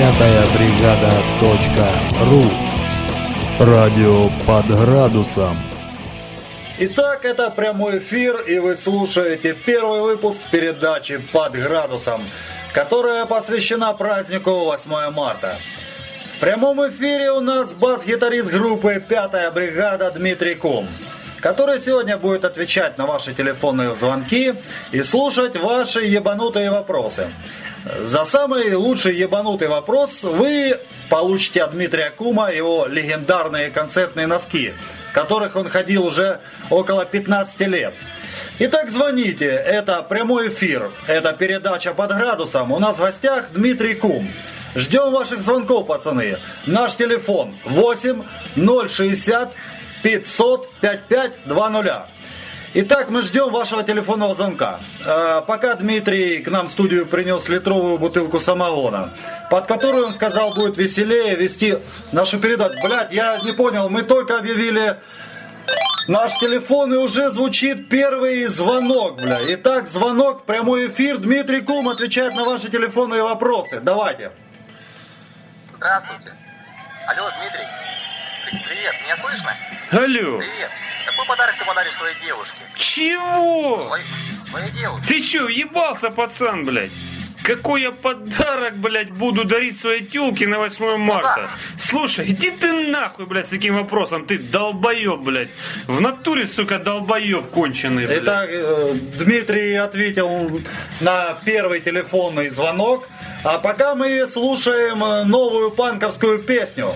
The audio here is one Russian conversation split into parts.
Пятая бригада.ру. Радио под градусом. Итак, это прямой эфир, и вы слушаете первый выпуск передачи «Под градусом», которая посвящена празднику 8 марта. В прямом эфире у нас бас-гитарист группы «Пятая бригада» Дмитрий Кум, который сегодня будет отвечать на ваши телефонные звонки и слушать ваши ебанутые вопросы. За самый лучший ебанутый вопрос вы получите от Дмитрия Кума его легендарные концертные носки, в которых он ходил уже около 15 лет. Итак, звоните, это прямой эфир, это передача «Под градусом». У нас в гостях Дмитрий Кум. Ждем ваших звонков, пацаны. Наш телефон 8 060 500 5520. Итак, мы ждем вашего телефонного звонка. Пока Дмитрий к нам в студию принес литровую бутылку самогона, под которую, он сказал, будет веселее вести нашу передачу. Блять, я не понял, мы только объявили наш телефон, и уже звучит первый звонок, бля. Итак, звонок, прямой эфир. Дмитрий Кум отвечает на ваши телефонные вопросы. Давайте. Здравствуйте. Алло, Дмитрий. Привет, меня слышно? Алло. Привет. Какой подарок ты подаришь своей девушке? Чего? Своей девушке. Ты чё, ебался, пацан, блядь? Какой я подарок, блядь, буду дарить своей тёлке на 8 марта? Да. Слушай, иди ты нахуй, блядь, с таким вопросом. Ты долбоёб, блядь. В натуре, сука, долбоёб конченый, блядь. Итак, Дмитрий ответил на первый телефонный звонок. А пока мы слушаем новую панковскую песню.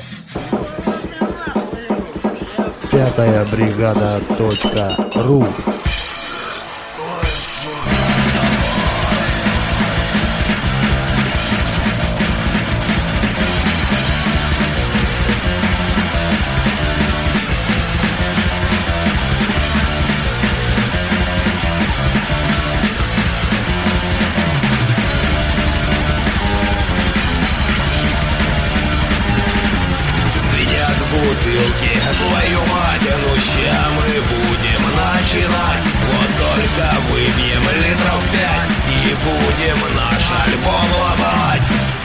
Пятая бригада.ру. Бутылки, твою мать, ну ща мы будем начинать. Вот только выпьем литров 5 и будем наш альбом ломать.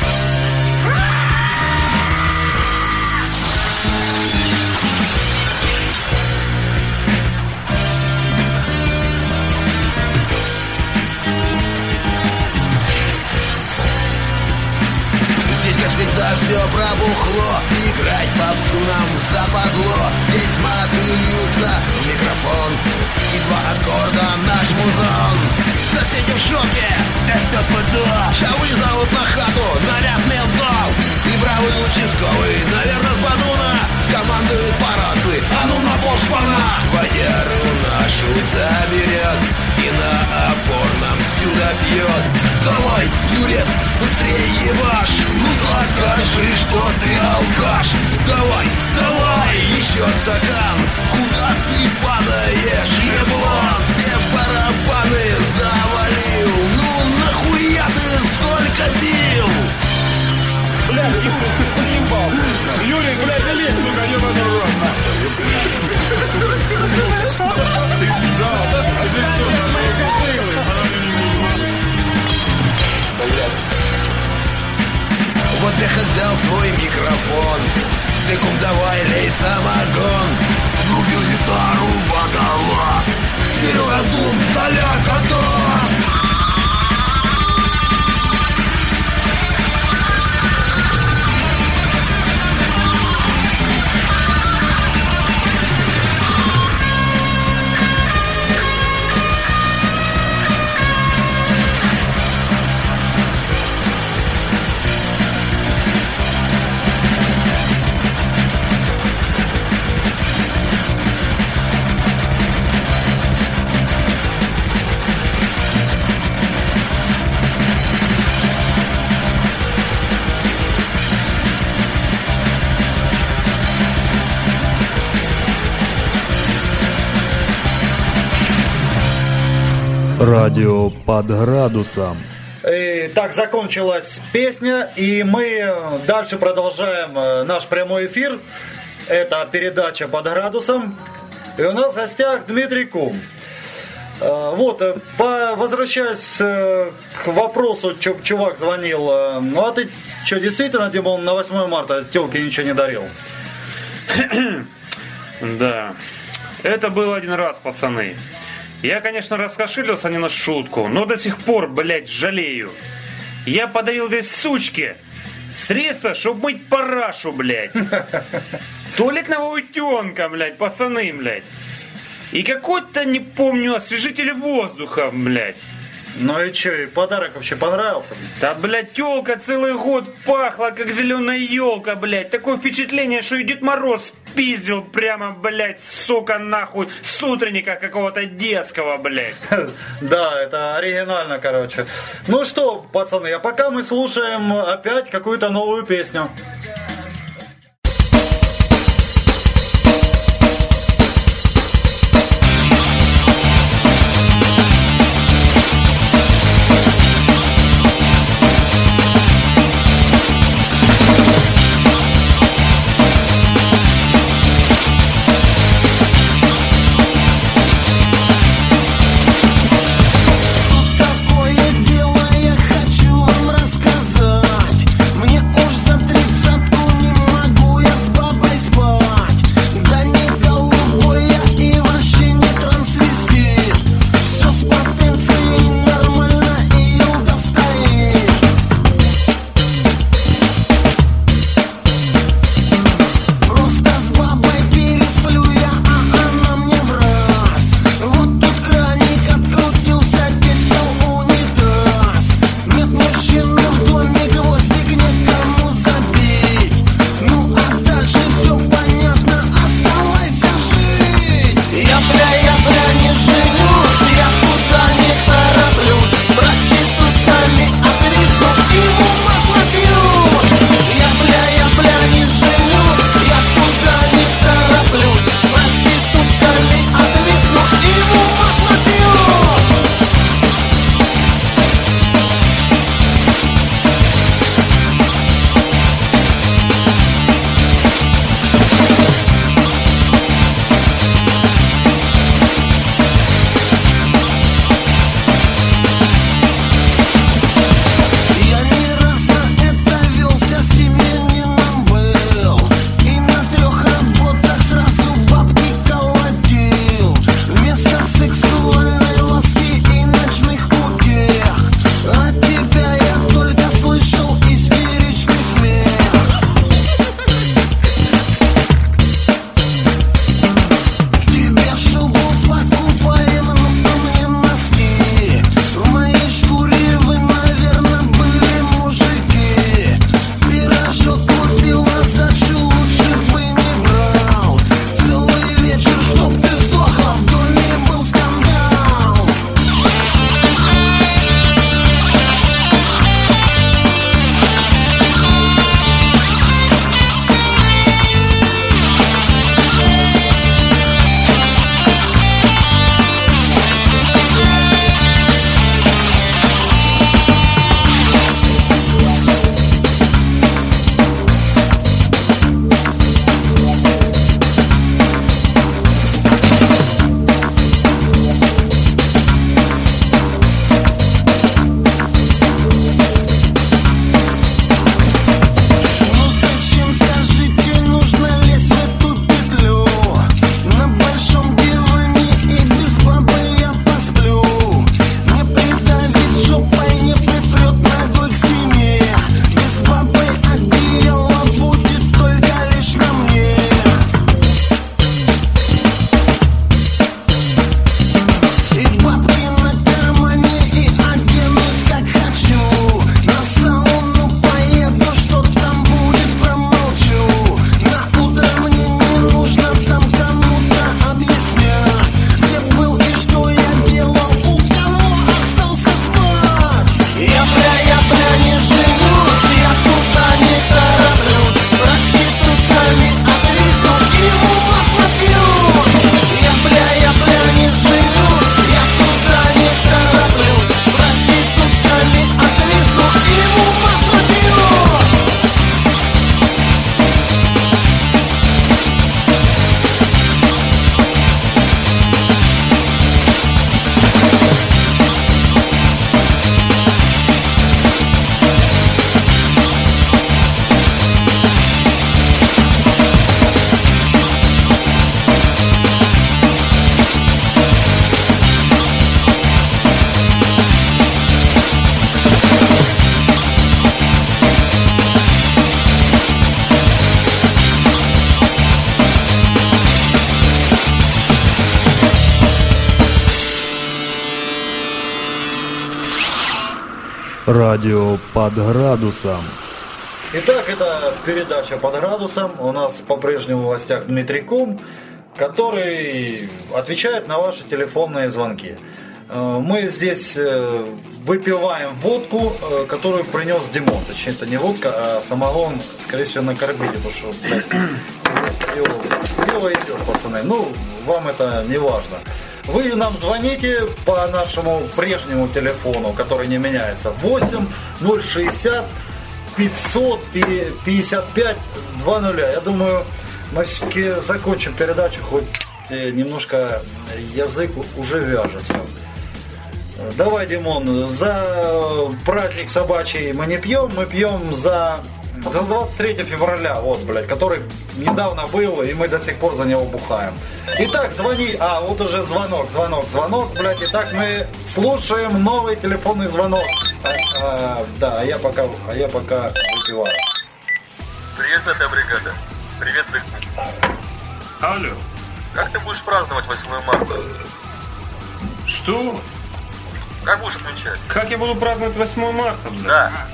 Всегда все пробухло, играть попсу нам западло. Здесь маты льются в микрофон, и 2 аккорда наш музон. Соседи в шоке, это ПДО. Ща вызовут на хату наряд ментов, и бравый участковый, наверное, с Бадуна скомандует по рации: а ну на пол шпана. Водяру нашу заберет и на опорном сюда пьет. Давай, Юрец, быстрее ебашь, ну докажи, что ты алкаш. Давай, давай, еще стакан, куда ты падаешь, еблан? Все барабаны завалил, ну нахуя ты столько пил? Блядь, ты заебал. Юрий, блядь, да лезь, сука, ебаный в рот, Вот Леха взял свой микрофон, ты, Кум, давай лей самогон. Врубил гитару, водолаз, Серега Дум, соляка таз. Радио под градусом. Так закончилась песня, и мы дальше продолжаем наш прямой эфир. Это передача «Под градусом». И у нас в гостях Дмитрий Кум. Вот, возвращаясь к вопросу, чувак звонил. Ну а ты что, действительно, Димон, на 8 марта тёлке ничего не дарил? Да, это был один раз, пацаны. Я, конечно, раскошелился не на шутку, но до сих пор, блядь, жалею. Я подарил этой сучке средства, чтобы мыть парашу, блядь. Туалетного утенка, блядь, пацаны, блядь. И какой-то, не помню, освежитель воздуха, блядь. Ну и чё, и подарок вообще понравился? Да, блядь, тёлка целый год пахла, как зеленая елка, блядь. Такое впечатление, что и Дед Мороз пиздил прямо, блядь, сука, нахуй, с утренника какого-то детского, блядь. Да, это оригинально, короче. Ну что, пацаны, а пока мы слушаем опять какую-то новую песню. Такое дело я хочу вам рассказать. Мне уж за 30 Радио под градусом. Итак, это передача «Под градусом». У нас по-прежнему в гостях Дмитрий Кум, который отвечает на ваши телефонные звонки. Мы здесь выпиваем водку, которую принес Димон. Точнее, это не водка, а самогон, скорее всего, на карбиде. Потому что, блядь, дело идет, пацаны. Ну, вам это не важно. Вы нам звоните по нашему прежнему телефону, который не меняется. 8 060 500 55 20. Я думаю, мы все-таки закончим передачу, хоть немножко язык уже вяжется. Давай, Димон, за праздник собачий мы не пьем, мы пьем за 23 февраля, вот, блядь, который недавно был, и мы до сих пор за него бухаем. Итак, звони, вот уже звонок, блядь, итак, мы слушаем новый телефонный звонок. Да, я пока выпиваю. Привет, пятая бригада. Привет, Бык. Алло. Как ты будешь праздновать 8 марта? Что? Как будешь отмечать? Как я буду праздновать 8 марта, блядь?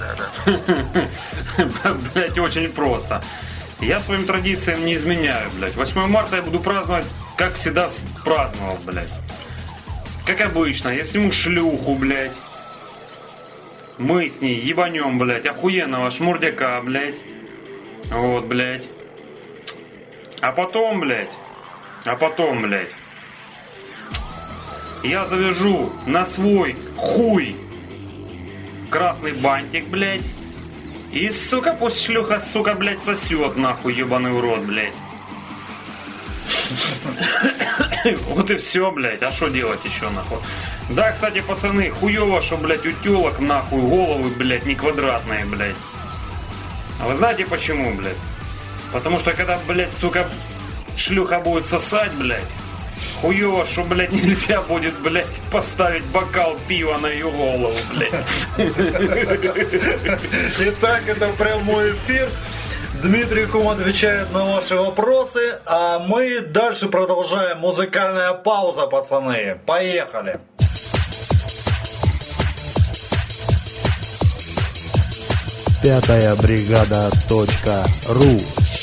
Да. Блядь, очень просто. Я своим традициям не изменяю, блядь. 8 марта я буду праздновать, как всегда праздновал, блядь. Как обычно, я сниму шлюху, блядь. Мы с ней ебанем, блядь, охуенного шмурдяка, блядь. Вот, блядь. А потом, блядь, я завяжу на свой хуй красный бантик, блядь. И, сука, пусть шлюха, сука, блядь, сосет, нахуй, ебаный урод, блядь. Вот и все, блядь. А что делать еще, нахуй? Да, кстати, пацаны, хуево, что, блядь, у телок, нахуй, головы, блядь, не квадратные, блядь. А вы знаете почему, блядь? Потому что когда, блядь, сука, шлюха будет сосать, блядь, хуево, что, блядь, нельзя будет, блядь, поставить бокал пива на ее голову, блядь. Итак, это прямой эфир. Дмитрий Кум отвечает на ваши вопросы, а мы дальше продолжаем. Музыкальная пауза, пацаны. Поехали. Пятая бригада.ру.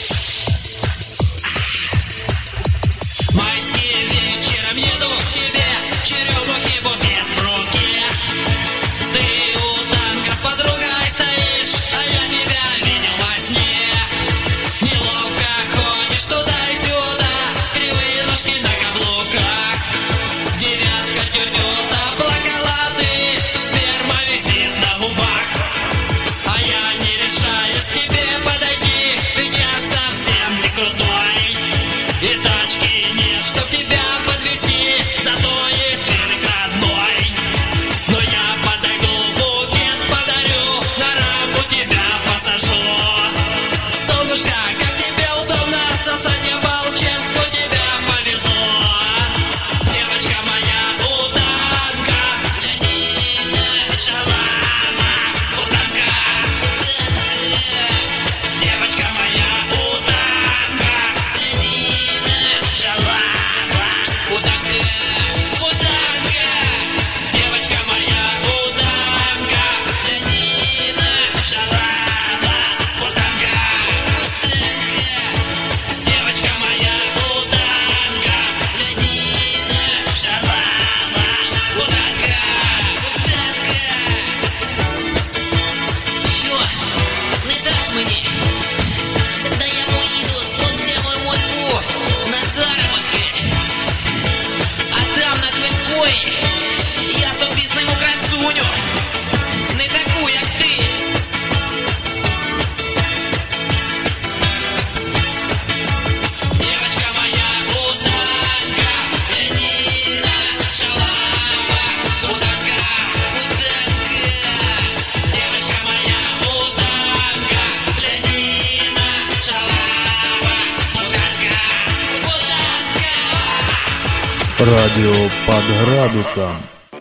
Радио под градусом.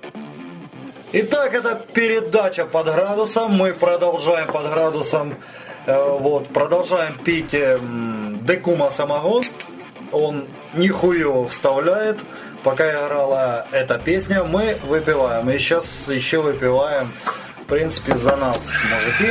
Итак, это передача «Под градусом». Мы продолжаем «Под градусом». Продолжаем пить Декума самогон. Он нихуево вставляет. Пока играла эта песня, мы выпиваем. И сейчас еще выпиваем принципе, за нас, мужики.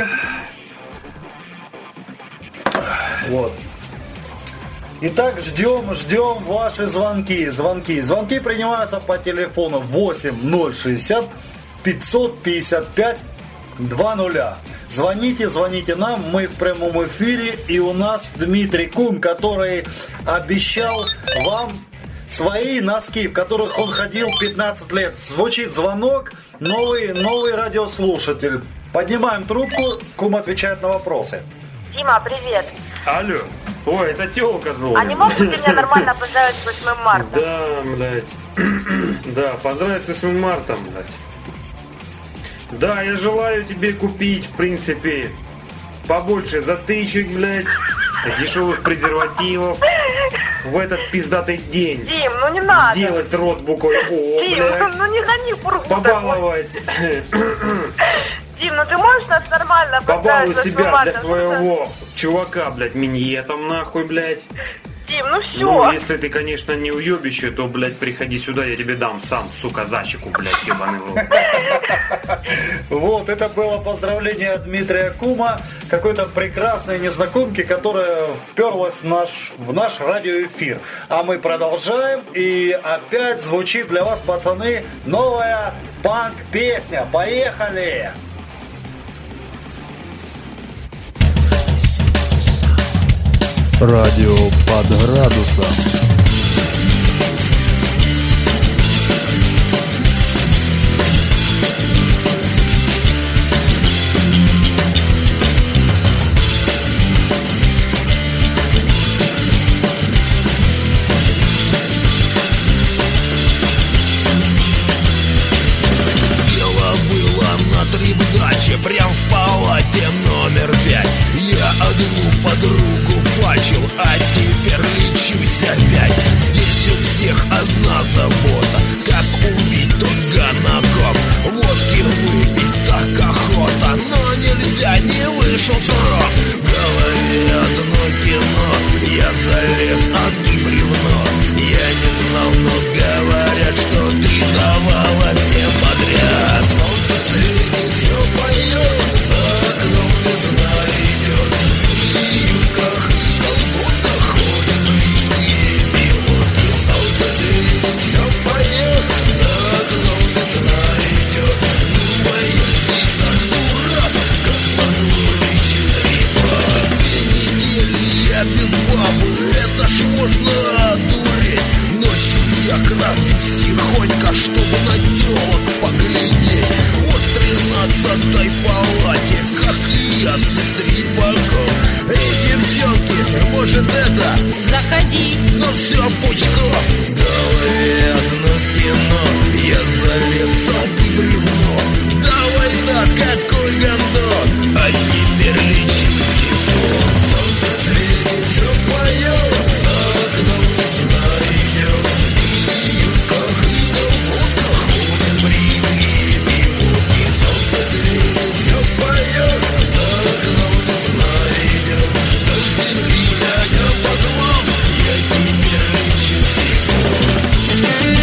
Вот. Итак, ждем ваши звонки. Звонки принимаются по телефону 8060 555 20. Звоните нам, мы в прямом эфире, и у нас Дмитрий Кун, который обещал вам свои носки, в которых он ходил 15 лет. Звучит звонок, новый радиослушатель. Поднимаем трубку, Кум отвечает на вопросы. Дима, привет. Алло. Ой, это тёлка звонит. А не мог бы ты меня нормально поздравить с 8 марта? Да, блядь. Да, поздравить с 8 марта, блядь. Да, я желаю тебе купить, в принципе, побольше затычек, блядь, дешевых презервативов в этот пиздатый день. Дим, ну не надо. Сделать рот буквой О, Дим, блядь. ну не гони фургу. Побаловать. Дим, ну ты можешь нас нормально поздравить Побалуй с 8 себя марта? для своего чувака, блядь, миньетом нахуй, блядь. Дим, ну все. Ну, если ты, конечно, не уебище, то, блядь, приходи сюда, я тебе дам сам, сука, за щеку, блядь, ебаный в рот. Вот, это было поздравление от Дмитрия Кума, какой-то прекрасной незнакомки, которая вперлась в наш радиоэфир. А мы продолжаем, и опять звучит для вас, пацаны, новая панк-песня. Поехали! Радио под градусом. Дело было на трибдаче, прям в палате номер 5. Я одну подругу фачил, а теперь лечусь опять. Здесь у всех одна забота, как убить только ногом. Водки выпить так охота, но нельзя, не вышел срок. В голове одно кино, я залез, а ты бревно. Я не знал, но говорят, что ты давала всем подряд. Солнце светит, все поет, за окном весна идет. И юбках и колготах ходят лихие пилотки. Солнце светит, все поет, за окном весна идет. Ну, а я здесь так дурак, как назло лечит репа. 2 недели я без бабы, это ж можно одуреть. Ночью я крадусь тихонько, чтобы на телок поглядеть. Вот в 13-й палате, как и я, со стрипаком. Эй, девчонки, может это? Заходи. Но все пучком. В голове одно кино, я залез, а ты бревно. Давай так, какой гондон, а теперь лечи сифон. Солнце светит, все поет, за окном весна идет. И юбках и колготках ходят бритые пилотки. Солнце светит, все поет, за окном весна идет. До земли глядя под вам, я теперь лечу сифон.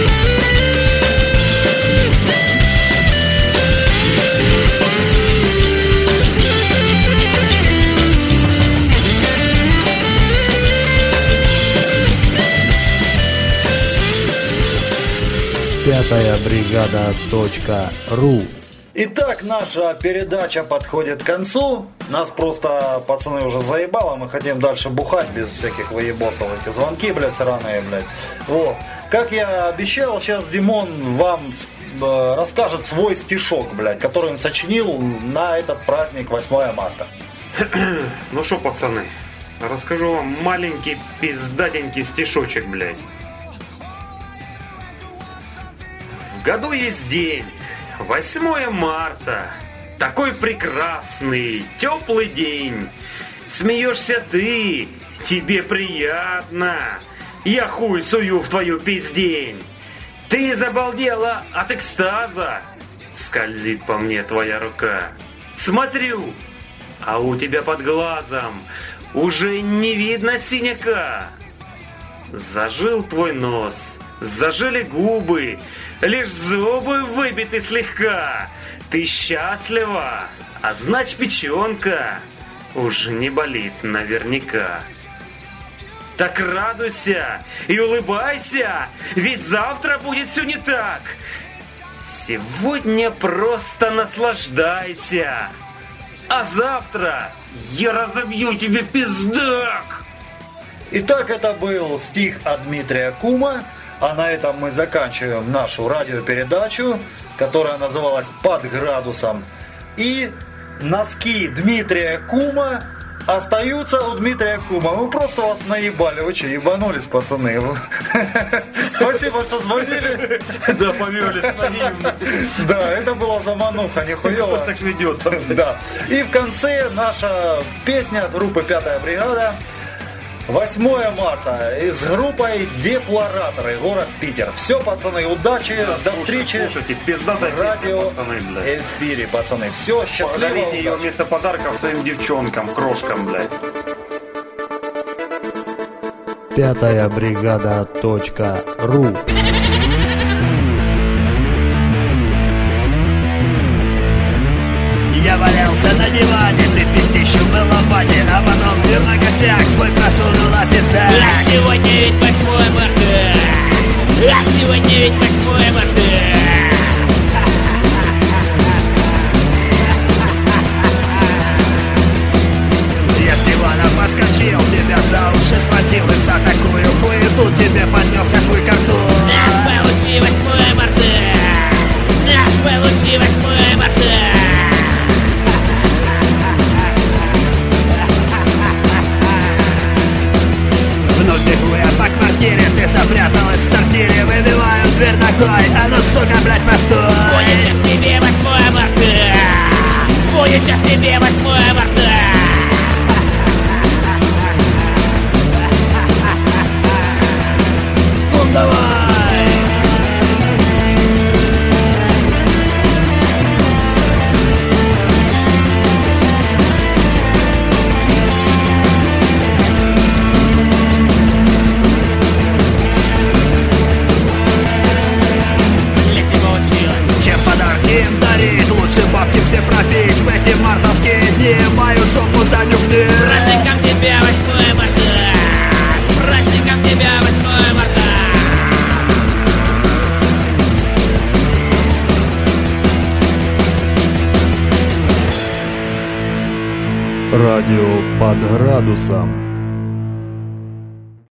Пятая бригада.ру. Итак, наша передача подходит к концу. Нас просто, пацаны, уже заебало. Мы хотим дальше бухать без всяких выебосов. Эти звонки, блядь, сраные, блядь. Вот. Как я обещал, сейчас Димон вам расскажет свой стишок, блядь, который он сочинил на этот праздник 8 марта. Ну шо, пацаны, расскажу вам маленький пиздатенький стишочек, блядь. В году есть день, 8 марта, такой прекрасный, теплый день. Смеешься ты, тебе приятно, я хуй сую в твою пиздень. Ты забалдела от экстаза, скользит по мне твоя рука. Смотрю, а у тебя под глазом уже не видно синяка. Зажил твой нос, зажили губы, Лишь зубы выбиты слегка. Ты счастлива, а значит печенка уже не болит наверняка. Так радуйся и улыбайся, ведь завтра будет все не так. Сегодня просто наслаждайся, а завтра я разобью тебе пиздак. Итак, это был стих от Дмитрия Кума, а на этом мы заканчиваем нашу радиопередачу, которая называлась «Под градусом». И носки Дмитрия Кума остаются у Дмитрия Кума. Мы просто вас наебали. Вы что, ебанулись, пацаны? Спасибо, что звонили. Да, повелись наивно. Да, это была замануха, нихуево. Просто так ведется. Да. И в конце наша песня от группы «Пятая бригада». 8 марта с группой «Деплораторы», город Питер. Все, пацаны, удачи, до встречи. Слушайте, пиздатая в радио пацаны, блядь. эфире, пацаны. Все, счастливо. Подарите ее вместо подарков своим девчонкам, крошкам, блядь. Пятая бригада.ру. Я валялся на диване, ты пиздищу в лопате, а потом ты на косяк свой просунула пизда. А сегодня ведь 8 марта, а сегодня ведь 8 марта. Я с дивана подскочил, тебя за уши схватил и за такую хуету тебе поднес какой картон. Получи 8 марта, получи 8 марта. Вновь бегу я по квартире, ты запряталась в сортире. Выбиваю дверь ногой, а ну сука, блядь, постой. Будет сейчас тебе 8 марта, будет сейчас тебе 8 марта. Ну давай. Им дарить, лучше бабки все пропить. В эти мартовские дни мою жопу занюхни. С праздником тебя 8 марта, с праздником тебя 8 марта. Радио «Под градусом».